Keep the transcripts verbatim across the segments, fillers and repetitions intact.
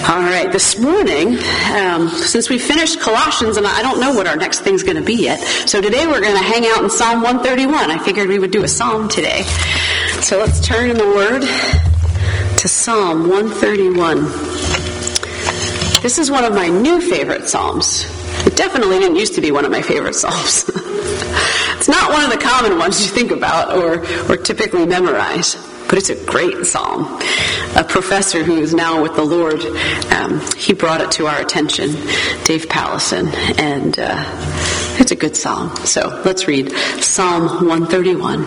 All right, this morning, um, since we finished Colossians, and I don't know what our next thing's going to be yet, so today we're going to hang out in Psalm one thirty-one. I figured we would do a psalm today. So let's turn in the Word to Psalm one thirty-one. This is one of my new favorite psalms. It definitely didn't used to be one of my favorite psalms. It's not one of the common ones you think about or, or typically memorize. But it's a great psalm. A professor who is now with the Lord, um, he brought it to our attention, Dave Pallison, and uh, it's a good psalm. So let's read Psalm one thirty-one.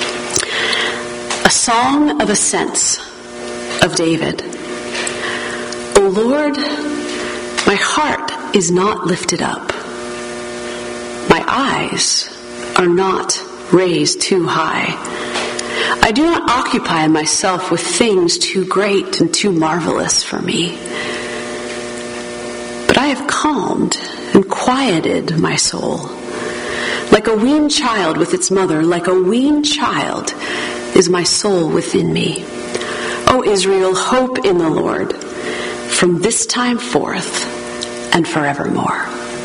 A song of ascents of David. O Lord, my heart is not lifted up. My eyes are not raised too high. I do not occupy myself with things too great and too marvelous for me. But I have calmed and quieted my soul. Like a weaned child with its mother, like a weaned child is my soul within me. O Israel, hope in the Lord from this time forth and forevermore.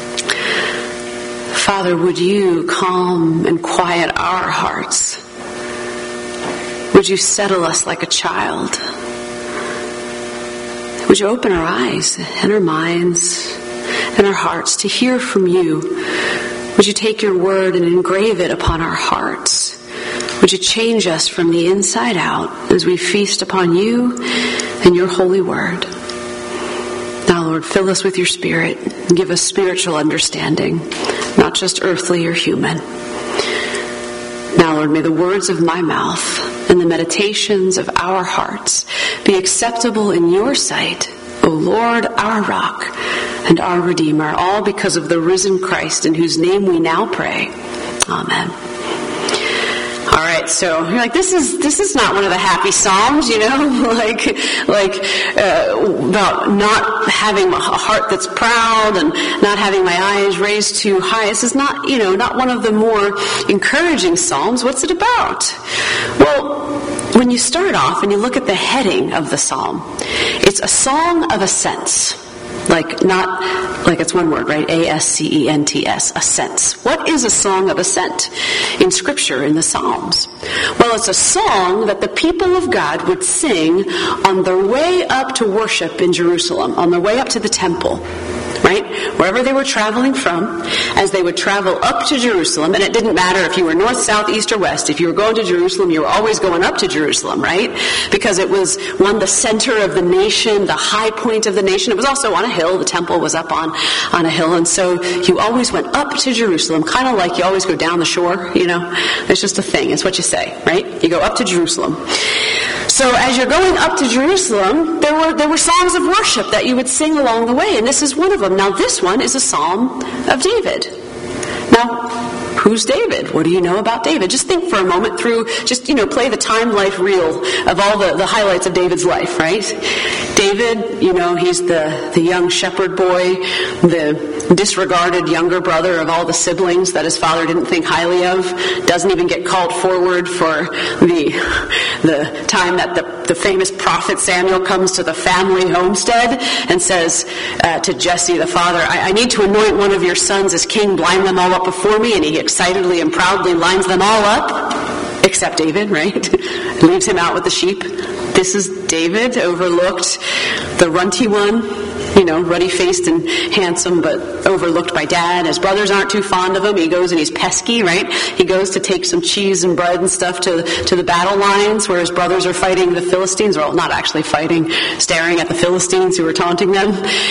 Father, would you calm and quiet our hearts? Would you settle us like a child? Would you open our eyes and our minds and our hearts to hear from you? Would you take your word and engrave it upon our hearts? Would you change us from the inside out as we feast upon you and your holy word? Now, Lord, fill us with your Spirit and give us spiritual understanding, not just earthly or human. Now, Lord, may the words of my mouth and the meditations of our hearts be acceptable in your sight, O Lord, our rock and our Redeemer, all because of the risen Christ, in whose name we now pray. Amen. All right, so you're like, this is this is not one of the happy psalms, you know, like like uh, about not having a heart that's proud and not having my eyes raised too high. This is not, you know, not one of the more encouraging psalms. What's it about? Well, when you start off and you look at the heading of the psalm, it's a song of ascents. Like, not, like it's one word, right? A S C E N T S, ascents. What is a song of ascent in Scripture, in the Psalms? Well, it's a song that the people of God would sing on their way up to worship in Jerusalem, on their way up to the temple. Right? Wherever they were traveling from, as they would travel up to Jerusalem, and it didn't matter if you were north, south, east, or west. If you were going to Jerusalem, you were always going up to Jerusalem, right? Because it was, one, the center of the nation, the high point of the nation. It was also on a hill. The temple was up on, on a hill, and so you always went up to Jerusalem, kind of like you always go down the shore, you know? It's just a thing. It's what you say, right? You go up to Jerusalem. So as you're going up to Jerusalem, there were there were songs of worship that you would sing along the way, and this is one of them. Now this one is a psalm of David. Now, who's David? What do you know about David? Just think for a moment through, just, you know, play the time life reel of all the, the highlights of David's life, right? David, you know, he's the, the young shepherd boy, the disregarded younger brother of all the siblings that his father didn't think highly of, doesn't even get called forward for the the time that the, the famous prophet Samuel comes to the family homestead and says uh, to Jesse, the father, I, I need to anoint one of your sons as king, line them all up before me, and he excitedly and proudly lines them all up, except David, right? Leaves him out with the sheep. This is David, overlooked, the runty one, you know, ruddy-faced and handsome, but overlooked by dad. His brothers aren't too fond of him. He goes and he's pesky, right? He goes to take some cheese and bread and stuff to, to the battle lines where his brothers are fighting the Philistines, well, not actually fighting, staring at the Philistines who are taunting them.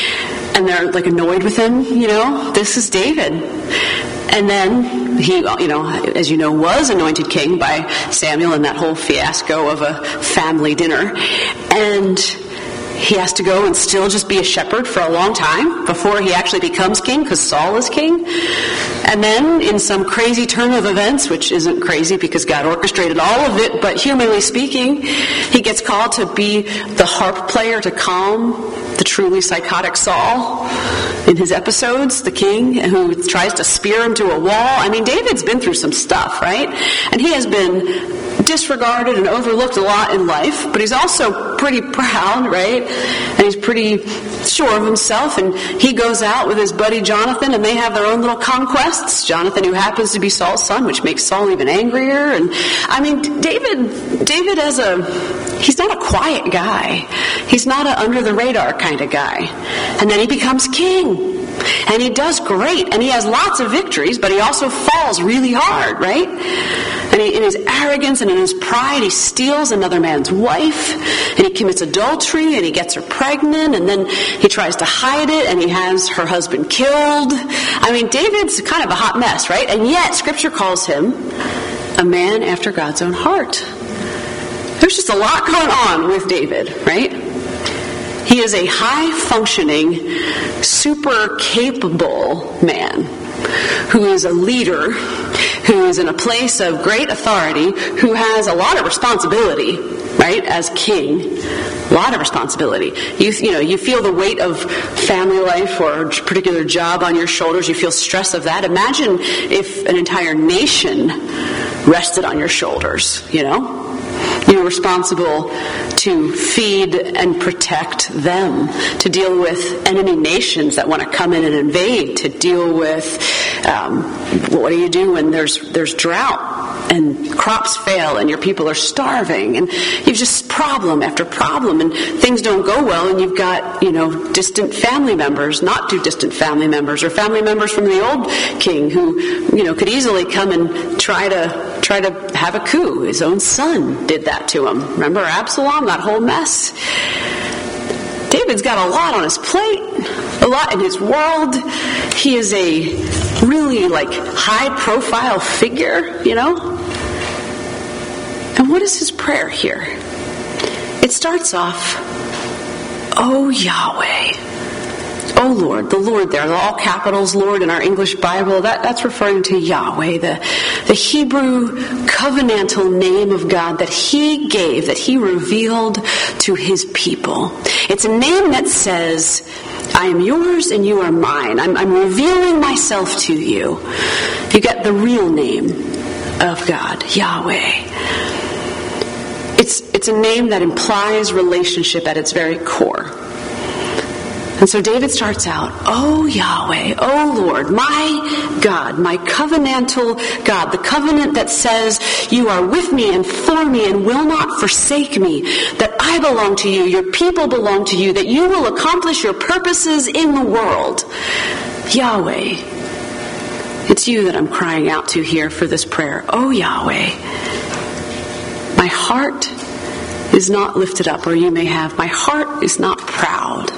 And they're, like, annoyed with him, you know? This is David. And then he, you know, as you know, was anointed king by Samuel in that whole fiasco of a family dinner. And he has to go and still just be a shepherd for a long time before he actually becomes king, because Saul is king. And then, in some crazy turn of events, which isn't crazy because God orchestrated all of it, but humanly speaking, he gets called to be the harp player to calm the truly psychotic Saul in his episodes, the king who tries to spear him to a wall. I mean, David's been through some stuff, right? And he has been disregarded and overlooked a lot in life, but he's also pretty proud, right? And he's pretty sure of himself, and he goes out with his buddy Jonathan, and they have their own little conquests. Jonathan, who happens to be Saul's son, which makes Saul even angrier. And I mean, David, David as a, he's not a quiet guy. He's not an under-the-radar kind of guy. And then he becomes king. And he does great, and he has lots of victories, but he also falls really hard, right? And he, in his arrogance and in his pride, he steals another man's wife, and he commits adultery, and he gets her pregnant, and then he tries to hide it, and he has her husband killed. I mean, David's kind of a hot mess, right? And yet, Scripture calls him a man after God's own heart. There's just a lot going on with David, right? He is a high-functioning, super capable man who is a leader, who is in a place of great authority, who has a lot of responsibility, right, as king. A lot of responsibility. You, you know, you feel the weight of family life or a particular job on your shoulders. You feel stress of that. Imagine if an entire nation rested on your shoulders, you know? You're responsible to feed and protect them, to deal with enemy nations that want to come in and invade, to deal with um, what do you do when there's there's drought and crops fail and your people are starving, and you've just problem after problem, and things don't go well, and you've got, you know, distant family members, not too distant family members, or family members from the old king who, you know, could easily come and try to try to have a coup. His own son did that to him. Remember Absalom, that whole mess? David's got a lot on his plate, a lot in his world. He is a really, like, high-profile figure, you know? And what is his prayer here? It starts off, "Oh Yahweh." Oh Lord, the Lord there, all capitals Lord in our English Bible, that, that's referring to Yahweh, the, the Hebrew covenantal name of God that he gave, that he revealed to his people. It's a name that says, I am yours and you are mine. I'm, I'm revealing myself to you. You get the real name of God, Yahweh. It's, it's a name that implies relationship at its very core. And so David starts out, "Oh Yahweh, oh Lord, my God, my covenantal God, the covenant that says you are with me and for me and will not forsake me, that I belong to you, your people belong to you, that you will accomplish your purposes in the world. Yahweh, it's you that I'm crying out to here for this prayer. Oh Yahweh, my heart is not lifted up," or you may have, "my heart is not proud.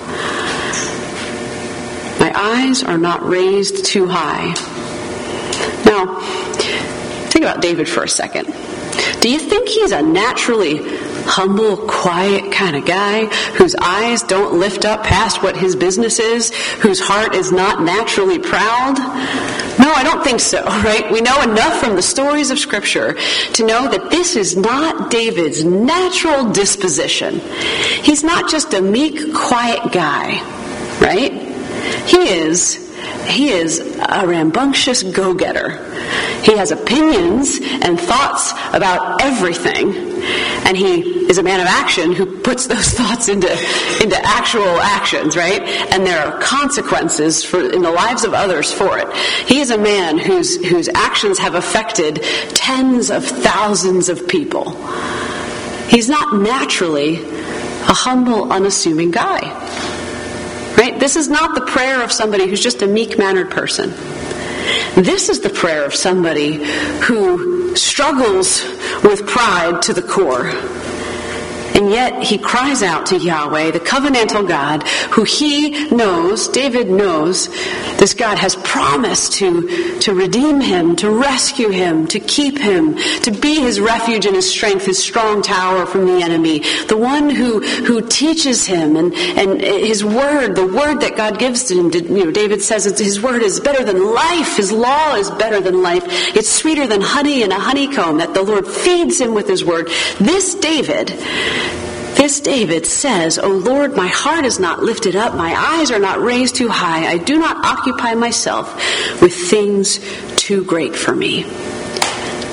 My eyes are not raised too high." Now, think about David for a second. Do you think he's a naturally humble, quiet kind of guy whose eyes don't lift up past what his business is, whose heart is not naturally proud? No, I don't think so, right? We know enough from the stories of Scripture to know that this is not David's natural disposition. He's not just a meek, quiet guy, right? He is, he is a rambunctious go-getter. He has opinions and thoughts about everything, and he is a man of action who puts those thoughts into, into actual actions, right? And there are consequences for in the lives of others for it. He is a man whose, whose actions have affected tens of thousands of people. He's not naturally a humble, unassuming guy. Right? This is not the prayer of somebody who's just a meek-mannered person. This is the prayer of somebody who struggles with pride to the core. And yet he cries out to Yahweh, the covenantal God, who he knows, David knows, this God has promised to, to redeem him, to rescue him, to keep him, to be his refuge and his strength, his strong tower from the enemy. The one who, who teaches him, and, and his word, the word that God gives to him. You know, David says his word is better than life. His law is better than life. It's sweeter than honey in a honeycomb, that the Lord feeds him with his word. This David... This David says, "O Lord, my heart is not lifted up, my eyes are not raised too high. I do not occupy myself with things too great for me." This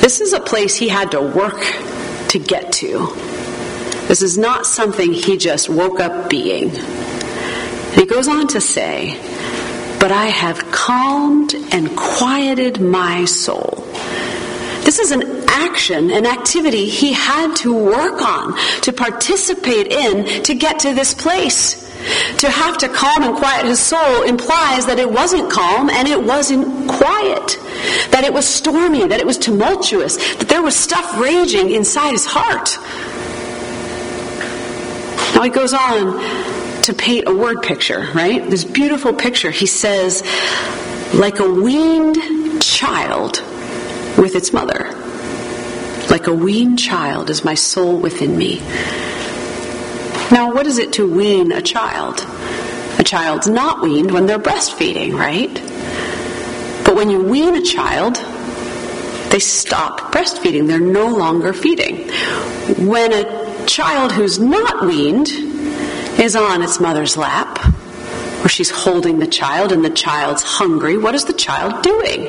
This is a place he had to work to get to. This is not something he just woke up being. And he goes on to say, but I have calmed and quieted my soul. This is an action, an activity he had to work on, to participate in, to get to this place. To have to calm and quiet his soul implies that it wasn't calm and it wasn't quiet. That it was stormy, that it was tumultuous, that there was stuff raging inside his heart. Now he goes on to paint a word picture, right? This beautiful picture. He says, like a weaned child with its mother. Like a weaned child is my soul within me. Now, what is it to wean a child? A child's not weaned when they're breastfeeding, right? But when you wean a child, they stop breastfeeding. They're no longer feeding. When a child who's not weaned is on its mother's lap, or she's holding the child and the child's hungry, what is the child doing?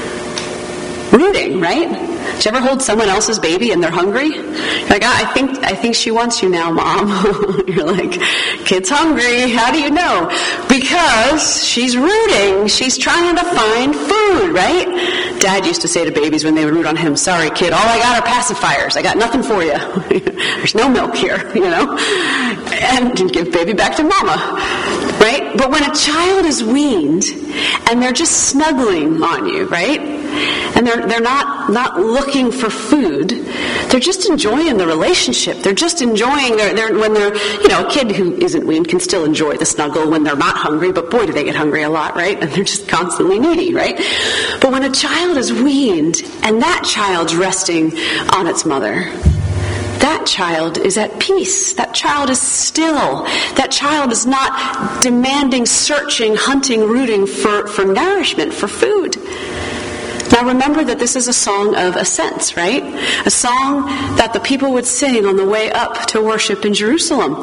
Rooting, right? Did you ever hold someone else's baby and they're hungry? You're like, ah, I think I think she wants you now, Mom. You're like, kid's hungry. How do you know? Because she's rooting. She's trying to find food, right? Dad used to say to babies when they would root on him, sorry, kid, all I got are pacifiers. I got nothing for you. There's no milk here, you know? And give baby back to mama, right? But when a child is weaned and they're just snuggling on you, right? And they're they're not, not looking for food. They're just enjoying the relationship. They're just enjoying their, their when they're, you know, a kid who isn't weaned can still enjoy the snuggle when they're not hungry, but boy, do they get hungry a lot, right? And they're just constantly needy, right? But when a child is weaned and that child's resting on its mother, that child is at peace. That child is still. That child is not demanding, searching, hunting, rooting for, for nourishment, for food. Now remember that this is a song of ascents, right? A song that the people would sing on the way up to worship in Jerusalem.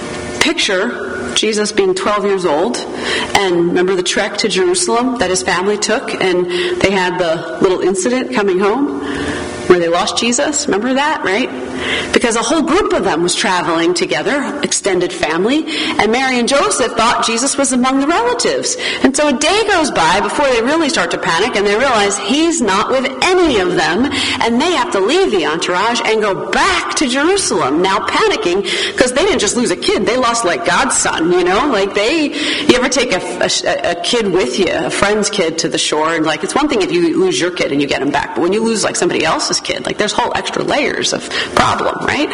Picture Jesus being twelve years old, and remember the trek to Jerusalem that his family took, and they had the little incident coming home where they lost Jesus. Remember that, right? Because a whole group of them was traveling together, extended family, and Mary and Joseph thought Jesus was among the relatives. And so a day goes by before they really start to panic, and they realize he's not with any of them, and they have to leave the entourage and go back to Jerusalem, now panicking, because they didn't just lose a kid, they lost like God's son, you know? Like they, you ever take a, a, a kid with you, a friend's kid to the shore, and like, it's one thing if you lose your kid and you get him back, but when you lose like somebody else's kid, like there's whole extra layers of problem, right?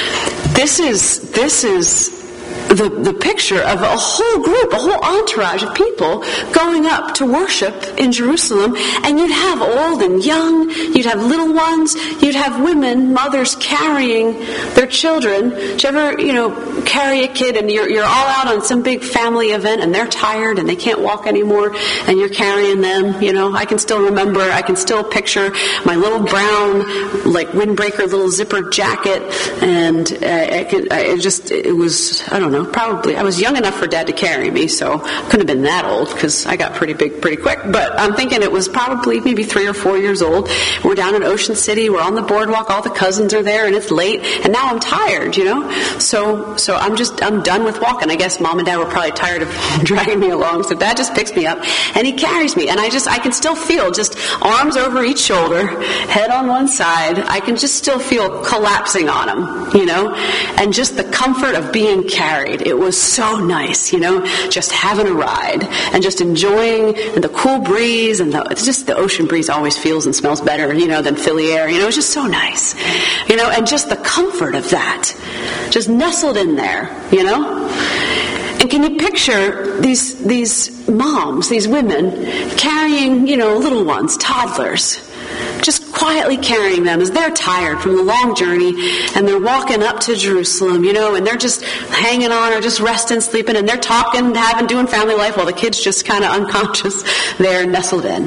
This is this is the, the picture of a whole group, a whole entourage of people going up to worship in Jerusalem, and you'd have old and young, you'd have little ones, you'd have women, mothers carrying their children. Did you ever, you know, carry a kid and you're you're all out on some big family event and they're tired and they can't walk anymore and you're carrying them, you know? I can still remember, I can still picture my little brown, like windbreaker little zipper jacket, and I, I could, I, it just, it was, I don't know, probably, I was young enough for Dad to carry me, so I couldn't have been that old because I got pretty big pretty quick, but I'm thinking it was probably maybe three or four years old. We're down in Ocean City, we're on the boardwalk, all the cousins are there, and it's late, and now I'm tired, you know? So so I'm just, I'm done with walking. I guess Mom and Dad were probably tired of dragging me along, so Dad just picks me up, and he carries me, and I just, I can still feel just arms over each shoulder, head on one side, I can just still feel collapsing on him, you know? And just the comfort of being carried. It was so nice, you know, just having a ride and just enjoying the cool breeze, and the, it's just the ocean breeze always feels and smells better, you know, than Philly air. You know, it's just so nice, you know, and just the comfort of that, just nestled in there, you know. And can you picture these these moms, these women carrying, you know, little ones, toddlers, just quietly carrying them as they're tired from the long journey, and they're walking up to Jerusalem, you know, and they're just hanging on or just resting, sleeping, and they're talking, having, doing family life while the kid's just kind of unconscious there, nestled in.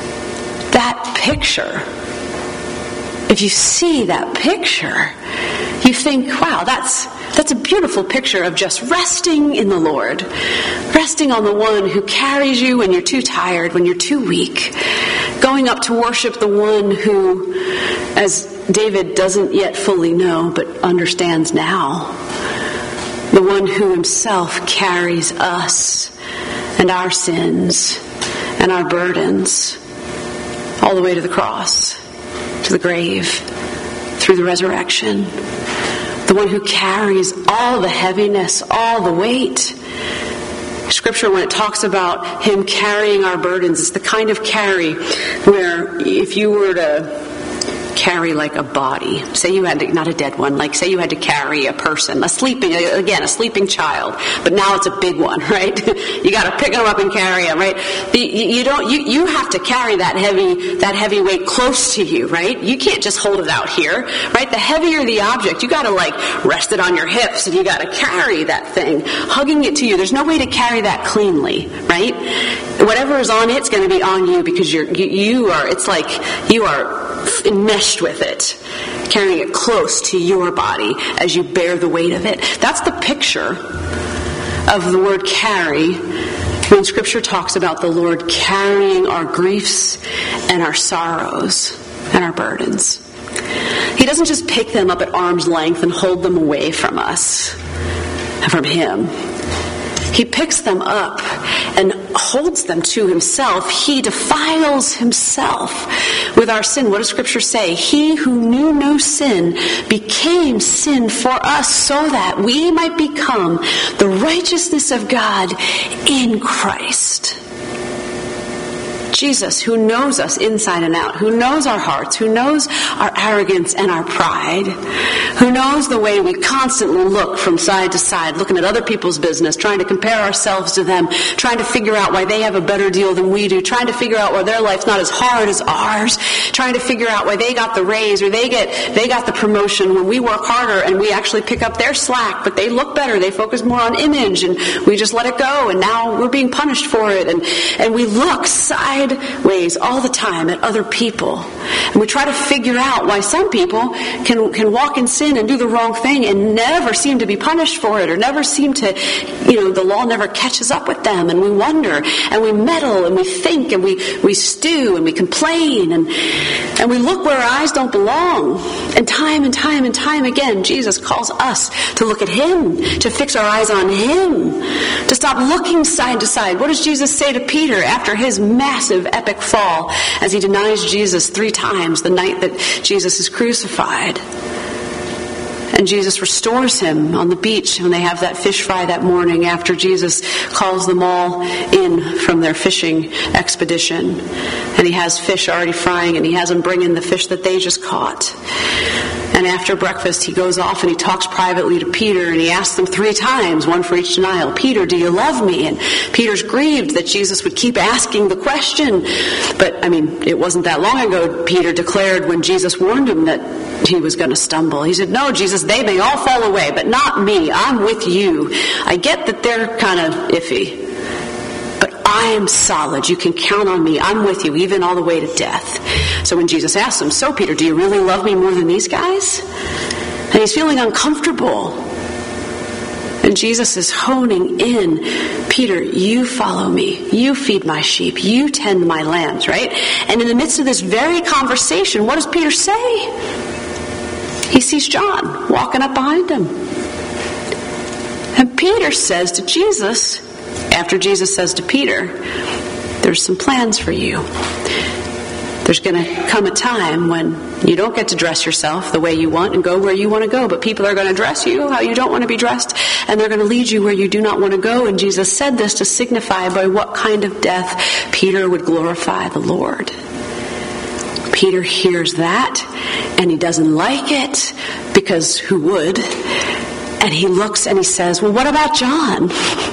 That picture, if you see that picture, you think, wow, that's that's a beautiful picture of just resting in the Lord. Resting on the one who carries you when you're too tired, when you're too weak. Going up to worship the one who, as David doesn't yet fully know, but understands now, the one who himself carries us and our sins and our burdens all the way to the cross, to the grave, through the resurrection. The one who carries all the heaviness, all the weight. Scripture, when it talks about him carrying our burdens, it's the kind of carry where if you were to carry like a body, say you had to, not a dead one, like say you had to carry a person, a sleeping, again, a sleeping child, but now it's a big one, right? You got to pick them up and carry them, right? The, you don't, you, you have to carry that heavy, that heavy weight close to you, right? You can't just hold it out here, right? The heavier the object, you got to like rest it on your hips and you got to carry that thing, hugging it to you. There's no way to carry that cleanly, right? Whatever is on it's going to be on you because you're, you, you are, it's like you are enmeshed with it, carrying it close to your body as you bear the weight of it. That's the picture of the word carry when Scripture talks about the Lord carrying our griefs and our sorrows and our burdens. He doesn't just pick them up at arm's length and hold them away from us, from Him. He picks them up and holds them to himself. He defiles himself with our sin. What does Scripture say? He who knew no sin became sin for us so that we might become the righteousness of God in Christ. Jesus, who knows us inside and out, who knows our hearts, who knows our arrogance and our pride, who knows the way we constantly look from side to side, looking at other people's business, trying to compare ourselves to them, trying to figure out why they have a better deal than we do, trying to figure out why their life's not as hard as ours, trying to figure out why they got the raise or they get they got the promotion when we work harder and we actually pick up their slack, but they look better, they focus more on image, and we just let it go, and now we're being punished for it, and, and we look side ways all the time at other people. And we try to figure out why some people can can walk in sin and do the wrong thing and never seem to be punished for it, or never seem to, you know, the law never catches up with them. And we wonder, and we meddle, and we think, and we, we stew, and we complain, and, and we look where our eyes don't belong. And time and time and time again, Jesus calls us to look at Him, to fix our eyes on Him, to stop looking side to side. What does Jesus say to Peter after his massive epic fall as he denies Jesus three times the night that Jesus is crucified? And Jesus restores him on the beach when they have that fish fry that morning after Jesus calls them all in from their fishing expedition. And he has fish already frying, and he has them bring in the fish that they just caught. And after breakfast, he goes off and he talks privately to Peter, and he asks them three times, one for each denial, Peter, do you love me? And Peter's grieved that Jesus would keep asking the question. But, I mean, it wasn't that long ago Peter declared when Jesus warned him that he was going to stumble. He said, no, Jesus, they may all fall away, but not me. I'm with you. I get that they're kind of iffy, but I am solid. You can count on me. I'm with you, even all the way to death. So when Jesus asked him, so Peter, do you really love me more than these guys? And he's feeling uncomfortable. And Jesus is honing in, Peter, you follow me. You feed my sheep. You tend my lambs, right? And in the midst of this very conversation, what does Peter say? He sees John walking up behind him. And Peter says to Jesus, after Jesus says to Peter, there's some plans for you. There's going to come a time when you don't get to dress yourself the way you want and go where you want to go, but people are going to dress you how you don't want to be dressed, and they're going to lead you where you do not want to go. And Jesus said this to signify by what kind of death Peter would glorify the Lord. Peter hears that, and he doesn't like it, because who would? And he looks and he says, well, what about John?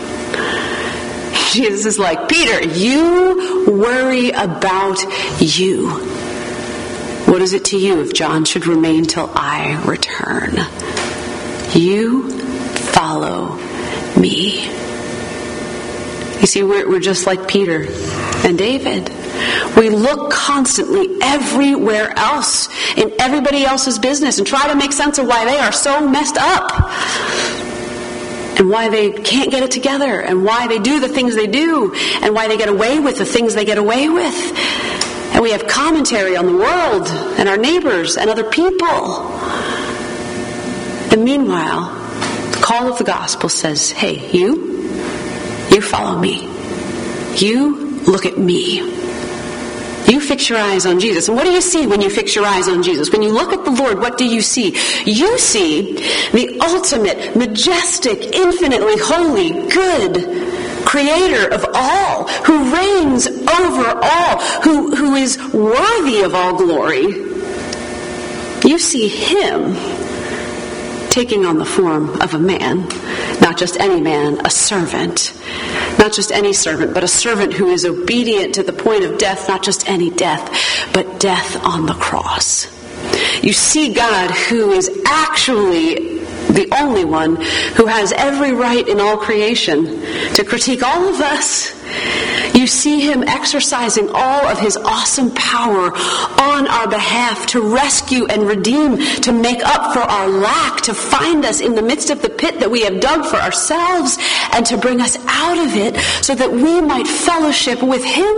Jesus is like, Peter, you worry about you. What is it to you if John should remain till I return? You follow me. You see, we're, we're just like Peter and David. We look constantly everywhere else, in everybody else's business, and try to make sense of why they are so messed up, and why they can't get it together, and why they do the things they do, and why they get away with the things they get away with. And we have commentary on the world, and our neighbors, and other people. And meanwhile, the call of the gospel says, hey, you, you follow me. You look at me. You fix your eyes on Jesus. And what do you see when you fix your eyes on Jesus? When you look at the Lord, what do you see? You see the ultimate, majestic, infinitely holy, good Creator of all, who reigns over all, who, who is worthy of all glory. You see Him taking on the form of a man, not just any man, a servant. Not just any servant, but a servant who is obedient to the point of death, not just any death, but death on the cross. You see God, who is actually the only one who has every right in all creation to critique all of us. You see Him exercising all of His awesome power on our behalf to rescue and redeem, to make up for our lack, to find us in the midst of the pit that we have dug for ourselves, and to bring us out of it so that we might fellowship with Him.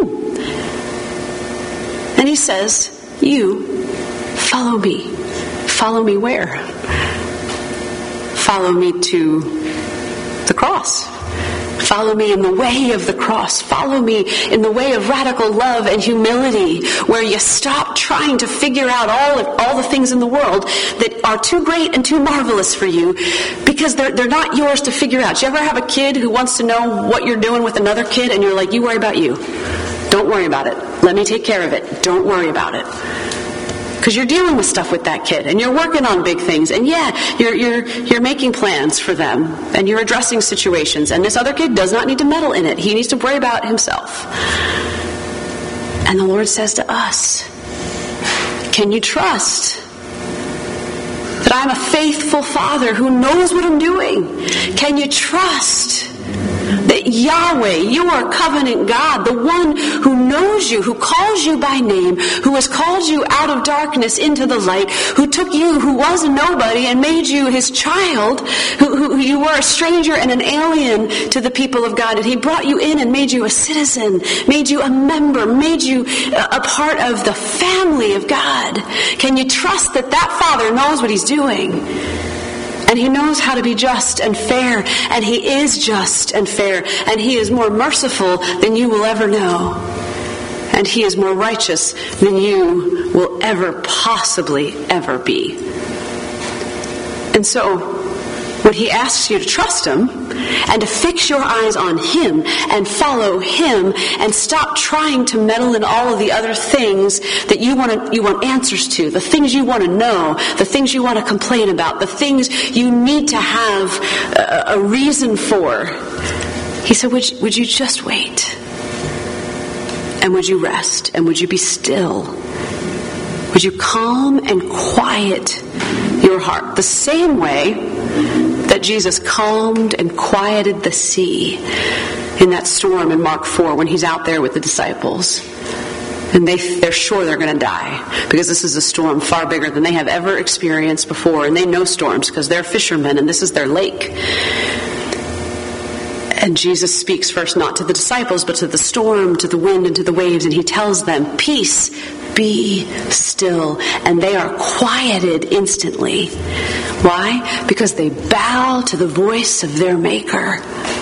And He says, you, follow me. Follow me where? Follow me to the cross. Follow me in the way of the cross. Follow me in the way of radical love and humility, where you stop trying to figure out all of, all the things in the world that are too great and too marvelous for you, because they're, they're not yours to figure out. Do you ever have a kid who wants to know what you're doing with another kid, and you're like, you worry about you. Don't worry about it. Let me take care of it. Don't worry about it. Because you're dealing with stuff with that kid, and you're working on big things, and yeah, you're you're you're making plans for them, and you're addressing situations, and this other kid does not need to meddle in it. He needs to worry about himself. And the Lord says to us, can you trust that I'm a faithful Father who knows what I'm doing? Can you trust that Yahweh, you are covenant God, the one who knows you, who calls you by name, who has called you out of darkness into the light, who took you, who was a nobody, and made you His child, who, who, who you were a stranger and an alien to the people of God, and He brought you in and made you a citizen, made you a member, made you a, a part of the family of God. Can you trust that that Father knows what He's doing? And He knows how to be just and fair, and He is just and fair, and He is more merciful than you will ever know, and He is more righteous than you will ever possibly ever be. And so, when He asks you to trust Him, and to fix your eyes on Him, and follow Him, and stop trying to meddle in all of the other things that you want to, you want answers to, the things you want to know, the things you want to complain about, the things you need to have a, a reason for. He said, would you, would you just wait? And would you rest? And would you be still? Would you calm and quiet your heart? The same way that Jesus calmed and quieted the sea in that storm in Mark four when He's out there with the disciples. And they, they're sure they're going to die, because this is a storm far bigger than they have ever experienced before. And they know storms because they're fishermen, and this is their lake. And Jesus speaks first not to the disciples, but to the storm, to the wind, and to the waves. And He tells them, peace, be still. And they are quieted instantly. Why? Because they bow to the voice of their Maker.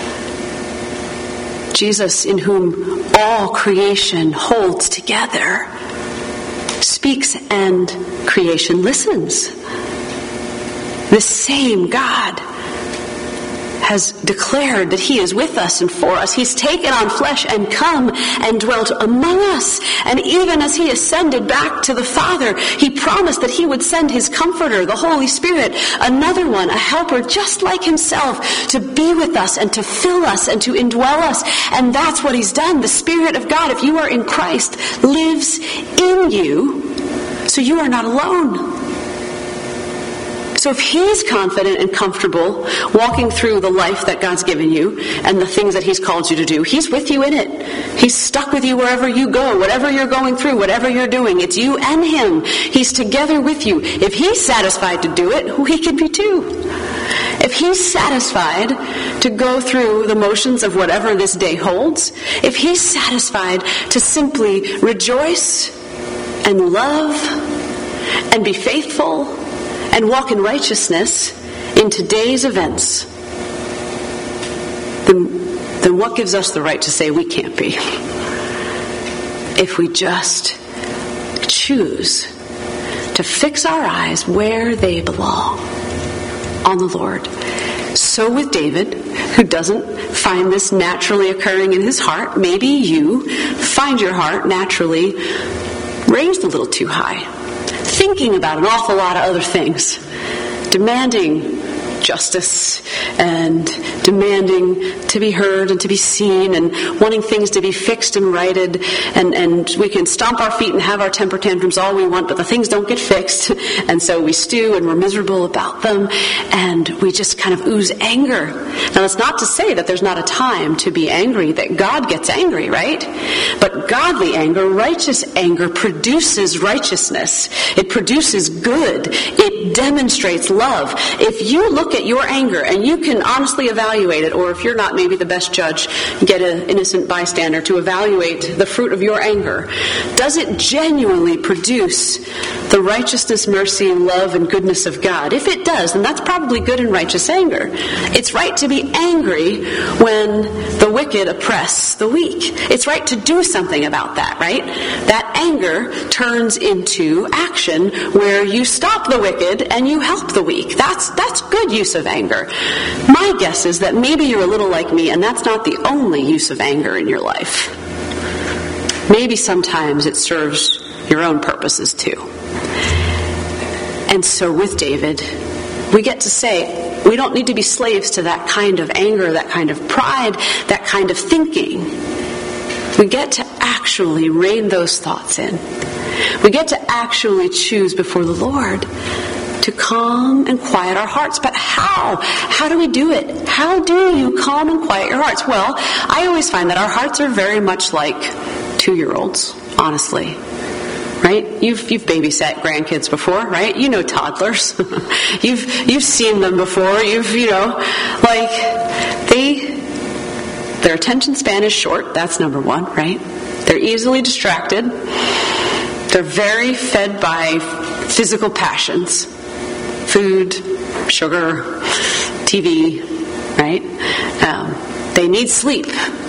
Jesus, in whom all creation holds together, speaks and creation listens. The same God has declared that He is with us and for us. He's taken on flesh and come and dwelt among us. And even as He ascended back to the Father, He promised that He would send His Comforter, the Holy Spirit, another one, a helper just like Himself, to be with us and to fill us and to indwell us. And that's what He's done. The Spirit of God, if you are in Christ, lives in you, so you are not alone. So if he's confident and comfortable walking through the life that God's given you and the things that he's called you to do, he's with you in it. He's stuck with you wherever you go, whatever you're going through, whatever you're doing. It's you and him. He's together with you. If he's satisfied to do it, we can be too. If he's satisfied to go through the motions of whatever this day holds, if he's satisfied to simply rejoice and love and be faithful and walk in righteousness in today's events, then, then what gives us the right to say we can't be? If we just choose to fix our eyes where they belong, on the Lord. So with David, who doesn't find this naturally occurring in his heart, maybe you find your heart naturally raised a little too high, thinking about an awful lot of other things, demanding justice and demanding to be heard and to be seen and wanting things to be fixed and righted, and, and we can stomp our feet and have our temper tantrums all we want, but the things don't get fixed, and so we stew and we're miserable about them, and we just kind of ooze anger. Now that's not to say that there's not a time to be angry, that God gets angry, right? But godly anger, righteous anger, produces righteousness. It produces good. It demonstrates love. If you look at your anger and you can honestly evaluate it, or if you're not maybe the best judge, get an innocent bystander to evaluate the fruit of your anger. Does it genuinely produce the righteousness, mercy, and love and goodness of God? If it does, then that's probably good and righteous anger. It's right to be angry when the wicked oppress the weak. It's right to do something about that, right? That anger turns into action where you stop the wicked and you help the weak. That's that's good use of anger. My guess is that maybe you're a little like me, and that's not the only use of anger in your life. Maybe sometimes it serves your own purposes too. And so with David, we get to say, we don't need to be slaves to that kind of anger, that kind of pride, that kind of thinking. We get to actually rein those thoughts in. We get to actually choose before the Lord to calm and quiet our hearts. But how? How do we do it? How do you calm and quiet your hearts? Well, I always find that our hearts are very much like two-year-olds, honestly. Right? You've you've babysat grandkids before, right? You know toddlers. you've you've seen them before. You've you know, like they their attention span is short. That's number one, right? They're easily distracted. They're very fed by physical passions. Food, sugar, T V, right? Um, they need sleep.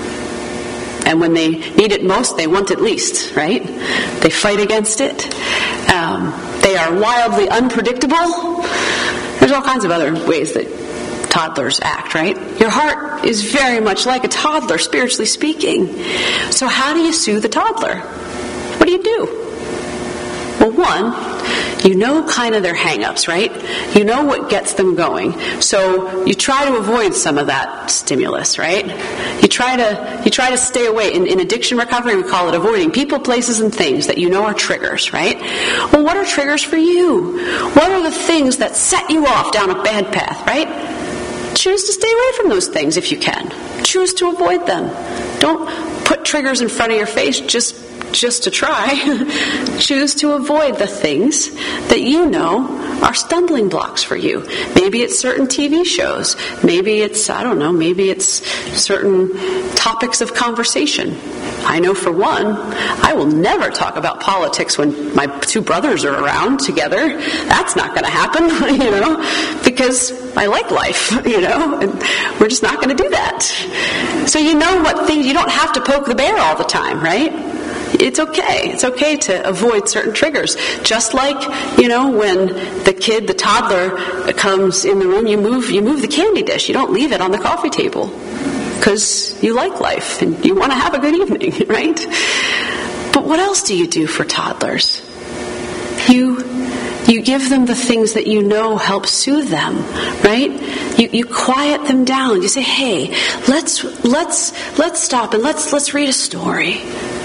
And when they need it most, they want it least, right? They fight against it. Um, they are wildly unpredictable. There's all kinds of other ways that toddlers act, right? Your heart is very much like a toddler, spiritually speaking. So how do you soothe a toddler? What do you do? Well, one, you know kind of their hang-ups, right? You know what gets them going. So you try to avoid some of that stimulus, right? You try to you try to stay away. In, in addiction recovery, we call it avoiding people, places, and things that you know are triggers, right? Well, what are triggers for you? What are the things that set you off down a bad path, right? Choose to stay away from those things if you can. Choose to avoid them. Don't put triggers in front of your face just just to try. Choose to avoid the things that you know are stumbling blocks for you. Maybe it's certain T V shows. Maybe it's, I don't know, maybe it's certain topics of conversation. I know for one, I will never talk about politics when my two brothers are around together. That's not going to happen, you know, because I like life, you know, and we're just not going to do that. So you know what things, you don't have to poke the bear all the time, right? It's okay. It's okay to avoid certain triggers. Just like, you know, when the kid, the toddler comes in the room, you move, you move the candy dish. You don't leave it on the coffee table because you like life and you want to have a good evening, right? But what else do you do for toddlers? You you give them the things that you know help soothe them, right? You you quiet them down. You say, "Hey, let's let's let's stop and let's let's read a story.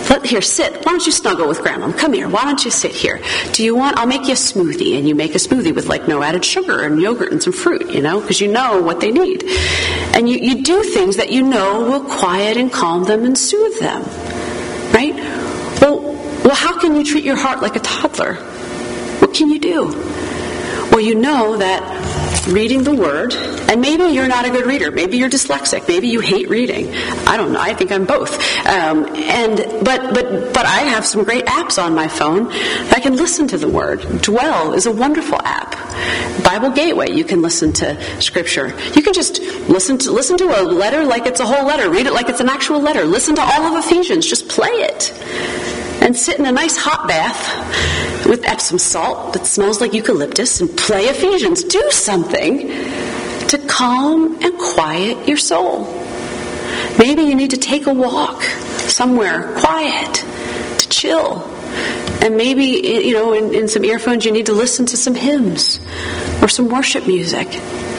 Let, here, sit. Why don't you snuggle with Grandma? Come here. Why don't you sit here? Do you want, I'll make you a smoothie. And you make a smoothie with like no added sugar and yogurt and some fruit, you know, because you know what they need. And you, you do things that you know will quiet and calm them and soothe them. Right? Well, well, how can you treat your heart like a toddler? What can you do? Well, you know that reading the Word, and maybe you're not a good reader. Maybe you're dyslexic. Maybe you hate reading. I don't know. I think I'm both. Um, and but but but I have some great apps on my phone that I can listen to the Word. Dwell is a wonderful app. Bible Gateway, you can listen to Scripture. You can just listen to listen to a letter like it's a whole letter. Read it like it's an actual letter. Listen to all of Ephesians. Just play it. And sit in a nice hot bath with Epsom salt that smells like eucalyptus and play Ephesians. Do something to calm and quiet your soul. Maybe you need to take a walk somewhere quiet to chill. And maybe, you know, in, in some earphones you need to listen to some hymns or some worship music.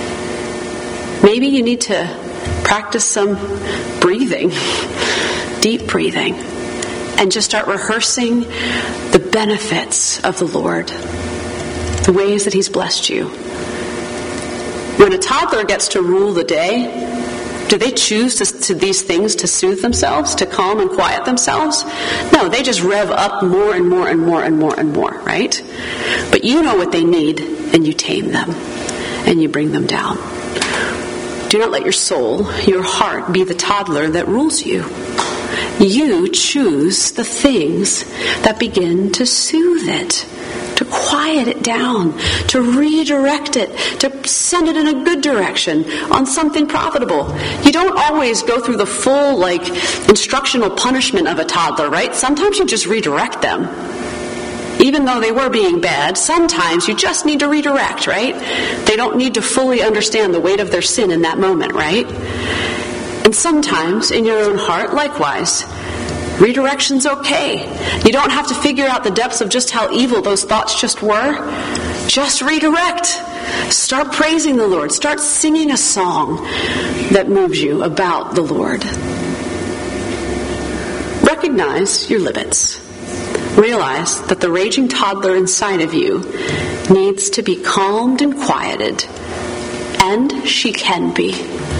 Maybe you need to practice some breathing, deep breathing. And just start rehearsing the benefits of the Lord, the ways that He's blessed you. When a toddler gets to rule the day, do they choose to, to these things to soothe themselves, to calm and quiet themselves? No, they just rev up more and more and more and more and more, right? But you know what they need, and you tame them, and you bring them down. Do not let your soul, your heart, be the toddler that rules you. You choose the things that begin to soothe it, to quiet it down, to redirect it, to send it in a good direction on something profitable. You don't always go through the full, like, instructional punishment of a toddler, right? Sometimes you just redirect them. Even though they were being bad, sometimes you just need to redirect, right? They don't need to fully understand the weight of their sin in that moment, right? And sometimes, in your own heart, likewise, redirection's okay. You don't have to figure out the depths of just how evil those thoughts just were. Just redirect. Start praising the Lord. Start singing a song that moves you about the Lord. Recognize your limits. Realize that the raging toddler inside of you needs to be calmed and quieted. And she can be.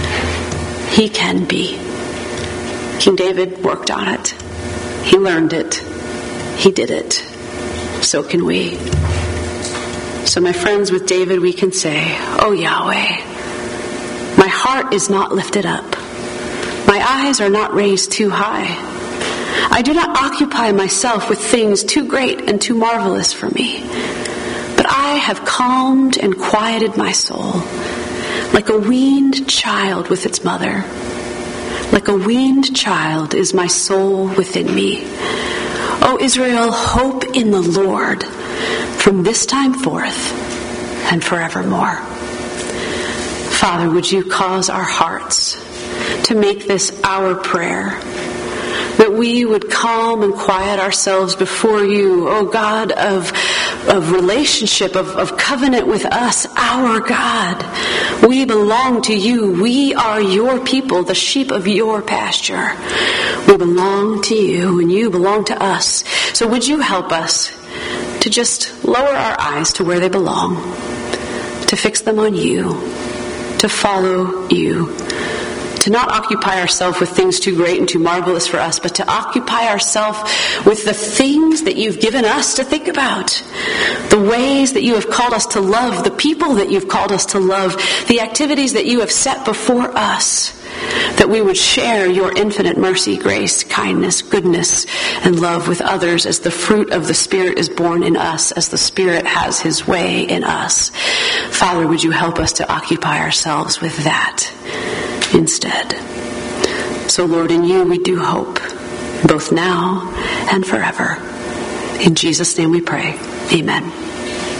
He can be. King David worked on it. He learned it. He did it. So can we. So my friends, with David we can say, "Oh Yahweh, my heart is not lifted up. My eyes are not raised too high. I do not occupy myself with things too great and too marvelous for me. But I have calmed and quieted my soul, like a weaned child with its mother. Like a weaned child is my soul within me. O Israel, hope in the Lord from this time forth and forevermore." Father, would you cause our hearts to make this our prayer, that we would calm and quiet ourselves before you, O God of, of relationship, of, of covenant with us, our God. We belong to you. We are your people, the sheep of your pasture. We belong to you, and you belong to us. So would you help us to just lower our eyes to where they belong, to fix them on you, to follow you, to not occupy ourselves with things too great and too marvelous for us, but to occupy ourselves with the things that you've given us to think about, the ways that you have called us to love, the people that you've called us to love, the activities that you have set before us, that we would share your infinite mercy, grace, kindness, goodness, and love with others as the fruit of the Spirit is born in us, as the Spirit has his way in us. Father, would you help us to occupy ourselves with that instead? So, Lord, in you we do hope, both now and forever. In Jesus' name we pray. Amen.